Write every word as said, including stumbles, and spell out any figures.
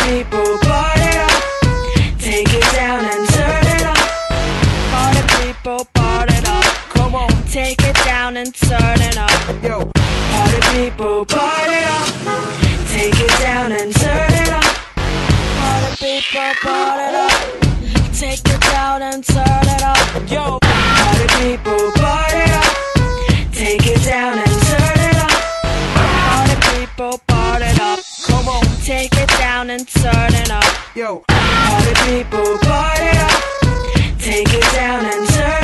people, party up. Take it down and turn it up. Party people, party up. Come on, take it down and turn it up. Yo, party people, party up. Take it down and turn it up. Party people, party up. Take it down and turn it up. Yo, party people, party up. Take it down and turn it up. Party people, party up. Come on, take it down and turn it up. Yo, party people, party up. Take it down and turn it up.